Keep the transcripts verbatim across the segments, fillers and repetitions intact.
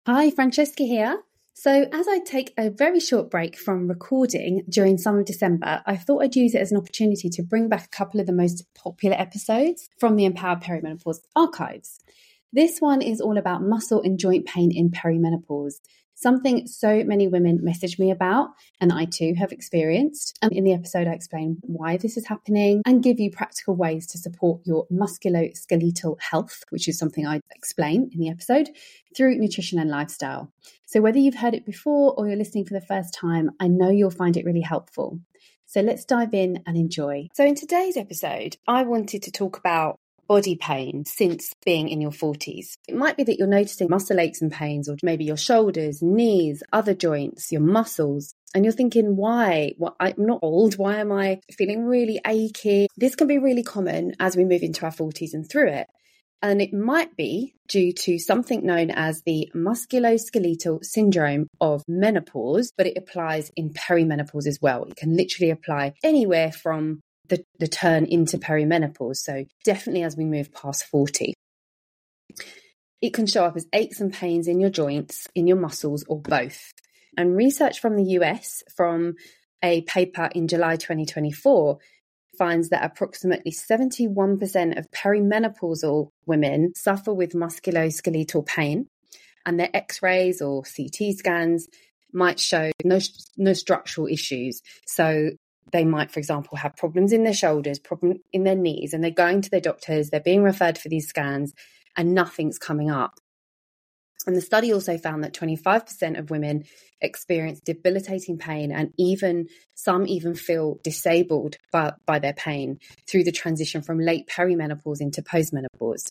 Hi, Francesca here. So as I take a very short break from recording during summer December, I thought I'd use it as an opportunity to bring back a couple of the most popular episodes from the Empowered Perimenopause archives. This one is all about muscle and joint pain in perimenopause, something so many women message me about, and I too have experienced. And in the episode, I explain why this is happening and give you practical ways to support your musculoskeletal health, which is something I explain in the episode, through nutrition and lifestyle. So whether you've heard it before or you're listening for the first time, I know you'll find it really helpful. So let's dive in and enjoy. So in today's episode, I wanted to talk about body pain since being in your forties. It might be that you're noticing muscle aches and pains, or maybe your shoulders, knees, other joints, your muscles, and you're thinking, why? Well, I'm not old. Why am I feeling really achy? This can be really common as we move into our forties and through it. And it might be due to something known as the musculoskeletal syndrome of menopause, but it applies in perimenopause as well. It can literally apply anywhere from the, the turn into perimenopause. So definitely as we move past forty. It can show up as aches and pains in your joints, in your muscles, or both. And research from the U S from a paper in July twenty twenty-four finds that approximately seventy-one percent of perimenopausal women suffer with musculoskeletal pain, and their x-rays or C T scans might show no, no structural issues. So they might, for example, have problems in their shoulders, problem in their knees, and they're going to their doctors, they're being referred for these scans, and nothing's coming up. And the study also found that twenty-five percent of women experience debilitating pain, and even some even feel disabled by, by their pain through the transition from late perimenopause into postmenopause.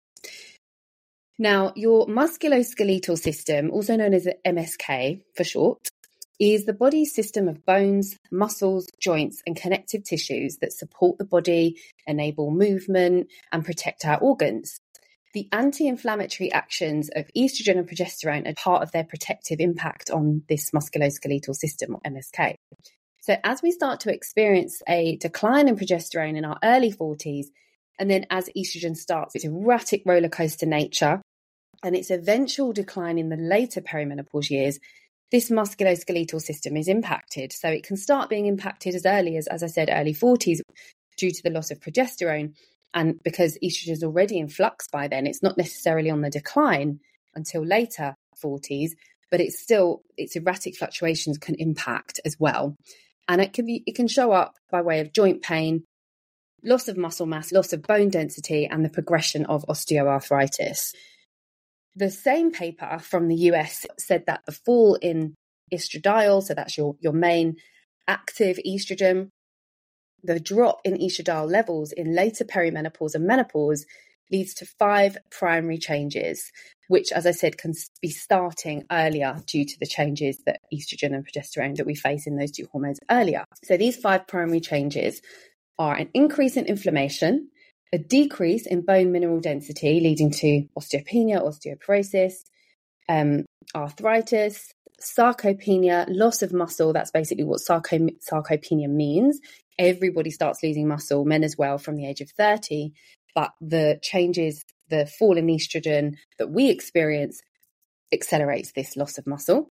Now, your musculoskeletal system, also known as the M S K for short, is the body's system of bones, muscles, joints, and connective tissues that support the body, enable movement, and protect our organs. The anti-inflammatory actions of estrogen and progesterone are part of their protective impact on this musculoskeletal system, or M S K. So as we start to experience a decline in progesterone in our early forties, and then as estrogen starts its erratic roller coaster nature and its eventual decline in the later perimenopause years, this musculoskeletal system is impacted. So it can start being impacted as early as, as I said, early forties due to the loss of progesterone. And because estrogen is already in flux by then, it's not necessarily on the decline until later forties, but it's still, its erratic fluctuations can impact as well. And it can be, it can show up by way of joint pain, loss of muscle mass, loss of bone density, and the progression of osteoarthritis. The same paper from the U S said that the fall in estradiol, so that's your, your main active estrogen, the drop in estradiol levels in later perimenopause and menopause leads to five primary changes, which, as I said, can be starting earlier due to the changes that estrogen and progesterone that we face in those two hormones earlier. So these five primary changes are an increase in inflammation, a decrease in bone mineral density leading to osteopenia, osteoporosis, um, arthritis, sarcopenia, loss of muscle. That's basically what sarco- sarcopenia means. Everybody starts losing muscle, men as well, from the age of thirty. But the changes, the fall in estrogen that we experience accelerates this loss of muscle.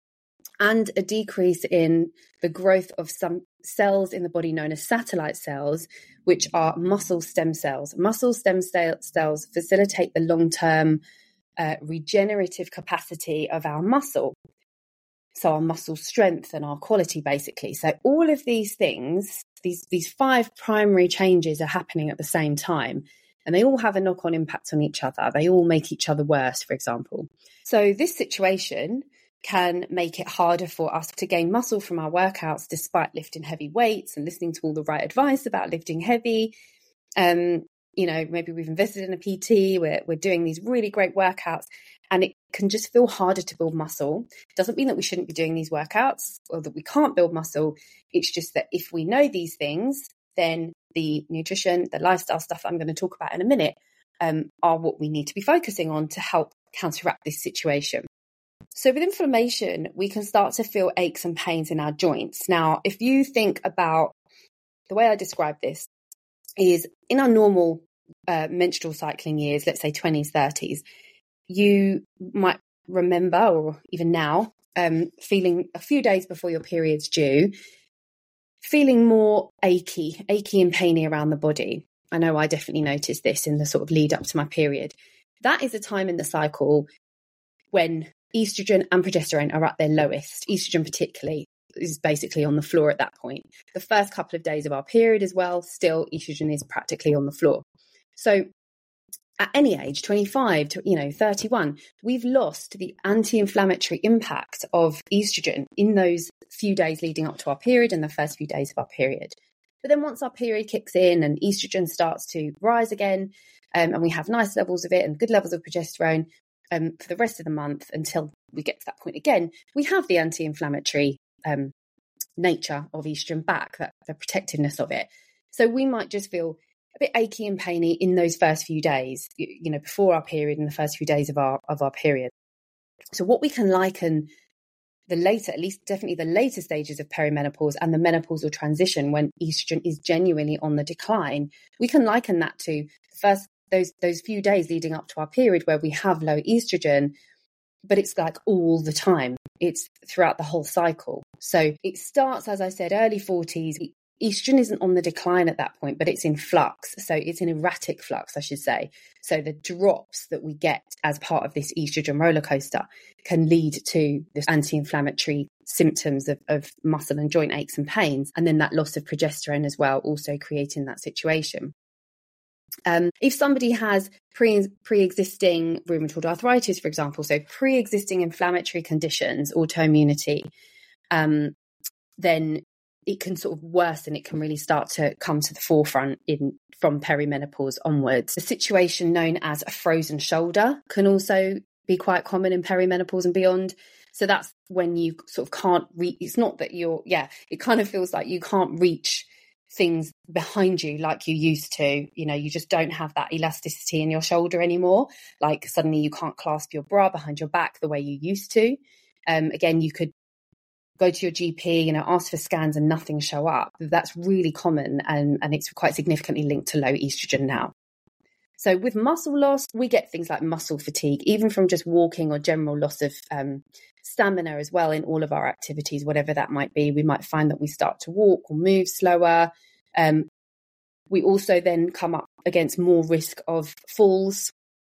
And a decrease in the growth of some cells in the body known as satellite cells, which are muscle stem cells. Muscle stem cells facilitate the long-term uh, regenerative capacity of our muscle. So our muscle strength and our quality, basically. So all of these things, these, these five primary changes are happening at the same time, and they all have a knock-on impact on each other. They all make each other worse, for example. So this situation can make it harder for us to gain muscle from our workouts despite lifting heavy weights and listening to all the right advice about lifting heavy. Um, you know, maybe we've invested in a P T, we're, we're doing these really great workouts, and it can just feel harder to build muscle. It doesn't mean that we shouldn't be doing these workouts or that we can't build muscle. It's just that if we know these things, then the nutrition, the lifestyle stuff that I'm going to talk about in a minute um, are what we need to be focusing on to help counteract this situation. So with inflammation, we can start to feel aches and pains in our joints. Now, if you think about the way I describe this is in our normal uh, menstrual cycling years, let's say twenties, thirties, you might remember, or even now, um, feeling a few days before your period's due, feeling more achy, achy and painy around the body. I know I definitely noticed this in the sort of lead up to my period. That is a time in the cycle when estrogen and progesterone are at their lowest. Estrogen particularly is basically on the floor at that point. The first couple of days of our period as well, still estrogen is practically on the floor. So at any age, twenty-five to, you know, thirty-one, we've lost the anti-inflammatory impact of estrogen in those few days leading up to our period and the first few days of our period. But then once our period kicks in and estrogen starts to rise again, um, and we have nice levels of it and good levels of progesterone um, for the rest of the month until we get to that point again, we have the anti-inflammatory um, nature of estrogen back, that, the protectiveness of it. So we might just feel a bit achy and painy in those first few days, you, you know, before our period and the first few days of our of our period. So what we can liken the later, at least definitely the later stages of perimenopause and the menopausal transition when estrogen is genuinely on the decline, we can liken that to first those those few days leading up to our period where we have low estrogen, but it's like all the time. It's throughout the whole cycle. So it starts, as I said, early forties. Estrogen isn't on the decline at that point, but it's in flux. So it's an erratic flux, I should say. So the drops that we get as part of this estrogen roller coaster can lead to this anti-inflammatory symptoms of, of muscle and joint aches and pains. And then that loss of progesterone as well, also creating that situation. Um, if somebody has pre, pre-existing rheumatoid arthritis, for example, so pre-existing inflammatory conditions, autoimmunity, um, then it can sort of worsen. It can really start to come to the forefront in from perimenopause onwards. The situation known as a frozen shoulder can also be quite common in perimenopause and beyond. So that's when you sort of can't reach. It's not that you're, yeah, it kind of feels like you can't reach things behind you like you used to. You know, you just don't have that elasticity in your shoulder anymore. Like suddenly you can't clasp your bra behind your back the way you used to. Um, again, you could go to your G P, you know, ask for scans and nothing show up. That's really common, and, and it's quite significantly linked to low estrogen now. So with muscle loss, we get things like muscle fatigue, even from just walking or general loss of um, stamina as well in all of our activities, whatever that might be. We might find that we start to walk or move slower. Um, we also then come up against more risk of falls.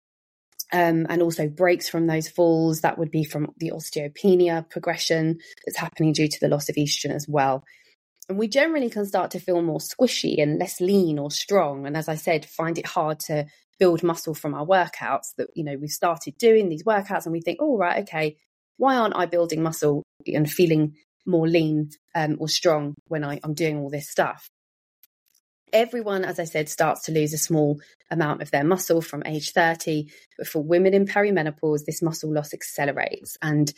Um, and also breaks from those falls. That would be from the osteopenia progression that's happening due to the loss of estrogen as well. And we generally can start to feel more squishy and less lean or strong. And as I said, find it hard to build muscle from our workouts that, you know, we've started doing these workouts and we think, oh, right, okay, why aren't I building muscle and feeling more lean um, or strong when I, I'm doing all this stuff? Everyone, as I said, starts to lose a small amount of their muscle from age thirty. But for women in perimenopause, this muscle loss accelerates. And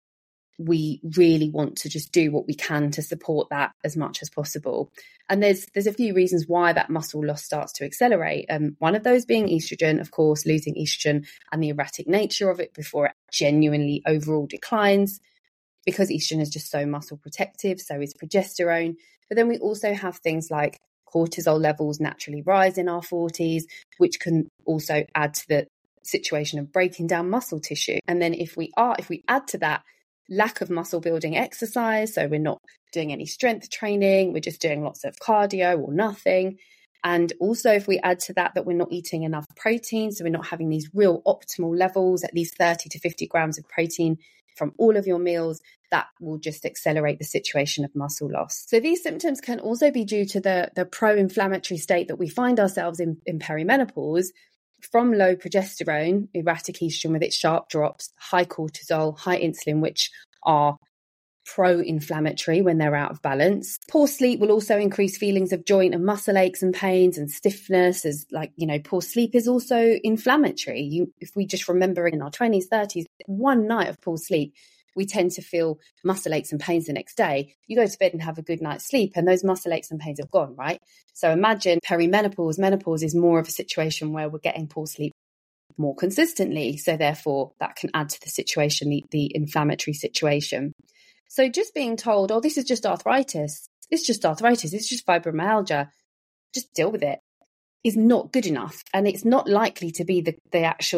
we really want to just do what we can to support that as much as possible. And there's there's a few reasons why that muscle loss starts to accelerate. Um, one of those being estrogen, of course, losing estrogen and the erratic nature of it before it genuinely overall declines. Because estrogen is just so muscle protective, so is progesterone. But then we also have things like cortisol levels naturally rise in our forties, which can also add to the situation of breaking down muscle tissue. And then if we are, if we add to that lack of muscle building exercise, so we're not doing any strength training, we're just doing lots of cardio or nothing. And also if we add to that that we're not eating enough protein, so we're not having these real optimal levels, at least thirty to fifty grams of protein from all of your meals, that will just accelerate the situation of muscle loss. So these symptoms can also be due to the, the pro-inflammatory state that we find ourselves in, in perimenopause from low progesterone, erratic estrogen with its sharp drops, high cortisol, high insulin, which are pro-inflammatory when they're out of balance. Poor sleep will also increase feelings of joint and muscle aches and pains and stiffness, as like, you know, poor sleep is also inflammatory. You, if we just remember in our twenties, thirties, one night of poor sleep, we tend to feel muscle aches and pains the next day. You go to bed and have a good night's sleep and those muscle aches and pains have gone, right? So imagine perimenopause, menopause is more of a situation where we're getting poor sleep more consistently. So therefore that can add to the situation, the, the inflammatory situation. So just being told, oh, this is just arthritis, it's just arthritis, it's just fibromyalgia, just deal with it, is not good enough. And it's not likely to be the, the actual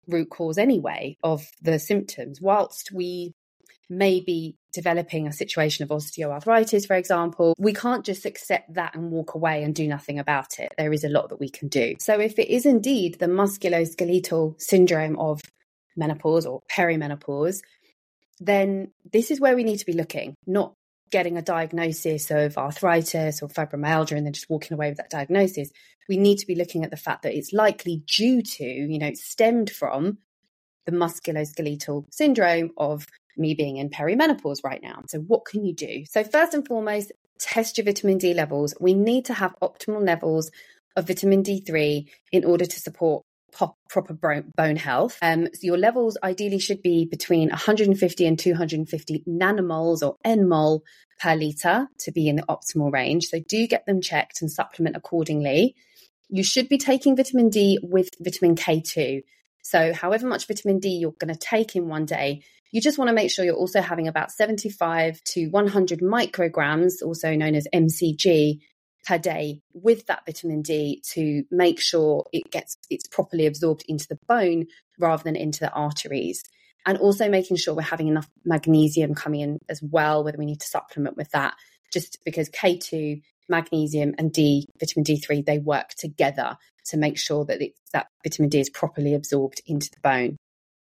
root cause anyway of the symptoms. Whilst we may be developing a situation of osteoarthritis, for example, we can't just accept that and walk away and do nothing about it. There is a lot that we can do. So if it is indeed the musculoskeletal syndrome of menopause or perimenopause, then this is where we need to be looking, not getting a diagnosis of arthritis or fibromyalgia and then just walking away with that diagnosis. We need to be looking at the fact that it's likely due to, you know, stemmed from the musculoskeletal syndrome of me being in perimenopause right now. So what can you do? So first and foremost, test your vitamin D levels. We need to have optimal levels of vitamin D three in order to support pop, proper bone health. Um, so your levels ideally should be between one hundred fifty and two hundred fifty nanomoles or nmol per litre to be in the optimal range. So do get them checked and supplement accordingly. You should be taking vitamin D with vitamin K two. So however much vitamin D you're going to take in one day, you just want to make sure you're also having about seventy-five to one hundred micrograms, also known as M C G, per day with that vitamin D to make sure it gets it's properly absorbed into the bone rather than into the arteries. And also making sure we're having enough magnesium coming in as well, whether we need to supplement with that, just because K two, magnesium and D, vitamin D three, they work together to make sure that it, that vitamin D is properly absorbed into the bone.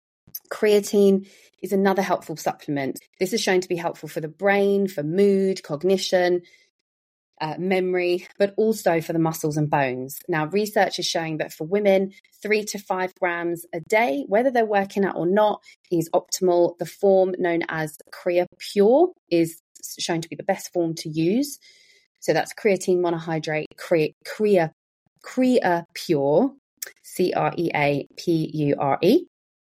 Creatine is another helpful supplement. This is shown to be helpful for the brain, for mood, cognition, uh, memory, but also for the muscles and bones. Now, research is showing that for women, three to five grams a day, whether they're working out or not, is optimal. The form known as Crea Pure is shown to be the best form to use. So that's creatine monohydrate, Crea, Crea, Crea Pure, C R E A P U R E,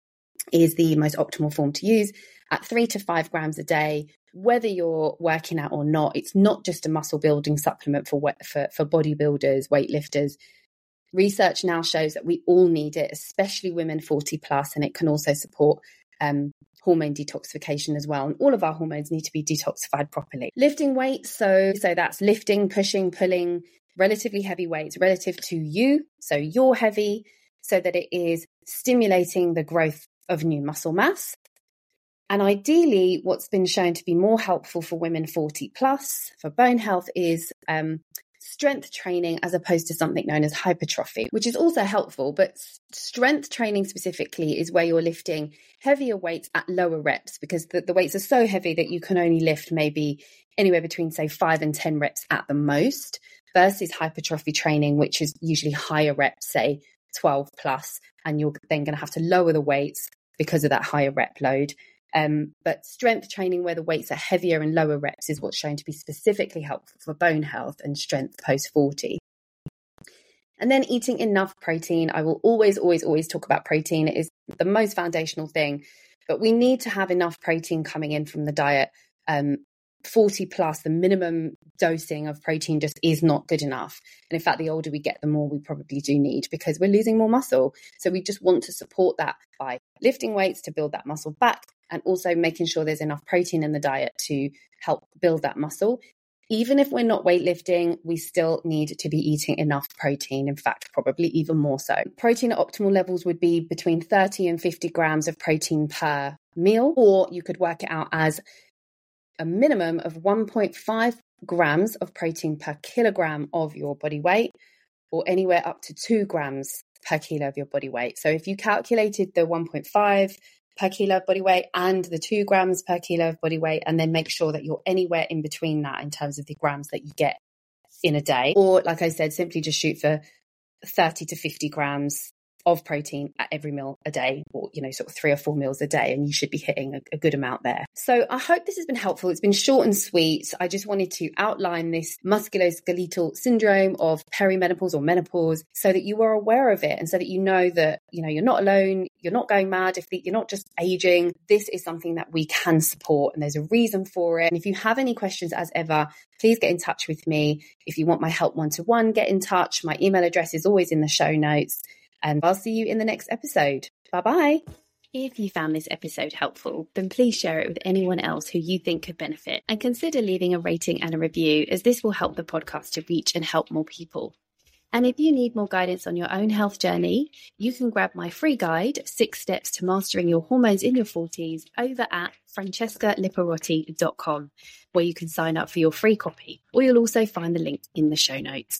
is the most optimal form to use at three to five grams a day, whether you're working out or not. It's not just a muscle building supplement for, for, for bodybuilders, weightlifters. Research now shows that we all need it, especially women forty plus, and it can also support um, hormone detoxification as well. And all of our hormones need to be detoxified properly. Lifting weights, so, so that's lifting, pushing, pulling relatively heavy weights relative to you. So you're heavy, so that it is stimulating the growth of new muscle mass. And ideally, what's been shown to be more helpful for women forty plus for bone health is um, strength training as opposed to something known as hypertrophy, which is also helpful. But strength training specifically is where you're lifting heavier weights at lower reps, because the, the weights are so heavy that you can only lift maybe anywhere between, say, five and ten reps at the most, versus hypertrophy training, which is usually higher reps, say twelve plus, and you're then going to have to lower the weights because of that higher rep load. Um, but strength training where the weights are heavier and lower reps is what's shown to be specifically helpful for bone health and strength post forty. And then eating enough protein. I will always, always, always talk about protein. It is the most foundational thing, but we need to have enough protein coming in from the diet. Um, forty plus, the minimum dosing of protein just is not good enough. And in fact, the older we get, the more we probably do need, because we're losing more muscle. So we just want to support that by lifting weights to build that muscle back, and also making sure there's enough protein in the diet to help build that muscle. Even if we're not weightlifting, we still need to be eating enough protein. In fact, probably even more so. Protein at optimal levels would be between thirty and fifty grams of protein per meal, or you could work it out as a minimum of one point five grams of protein per kilogram of your body weight, or anywhere up to two grams per kilo of your body weight. So if you calculated the one point five per kilo of body weight and the two grams per kilo of body weight, and then make sure that you're anywhere in between that in terms of the grams that you get in a day, or like I said, simply just shoot for thirty to fifty grams of protein at every meal a day, or, you know, sort of three or four meals a day, and you should be hitting a, a good amount there. So I hope this has been helpful. It's been short and sweet. I just wanted to outline this musculoskeletal syndrome of perimenopause or menopause so that you are aware of it, and so that you know that, you know, you're not alone, you're not going mad, if the, you're not just aging. This is something that we can support, and there's a reason for it. And if you have any questions, as ever, please get in touch with me. If you want my help one-to-one, get in touch. My email address is always in the show notes. And I'll see you in the next episode. Bye-bye. If you found this episode helpful, then please share it with anyone else who you think could benefit. And consider leaving a rating and a review, as this will help the podcast to reach and help more people. And if you need more guidance on your own health journey, you can grab my free guide, Six Steps to Mastering Your Hormones in Your forties, over at francesca liparotti dot com, where you can sign up for your free copy, or you'll also find the link in the show notes.